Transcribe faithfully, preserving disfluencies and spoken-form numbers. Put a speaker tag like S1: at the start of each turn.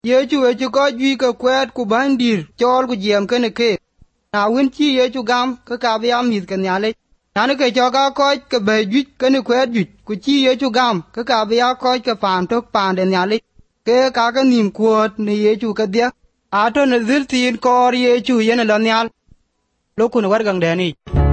S1: Yechu echu ko jui ka kwet ku bandir chol ku jem kene ke. Na win chi yechu gam ka ka bia mit ka nyale. Nanu ke cho ka ko ke be jui kene kwet jui ku chi yechu gam ka ka bia ko ke pan tok pan de nyale. Ke ka ka nim kuot ne yechu ka dia. Ato ne zil tin kor yechu yen la nyal. Lokun war gang deni.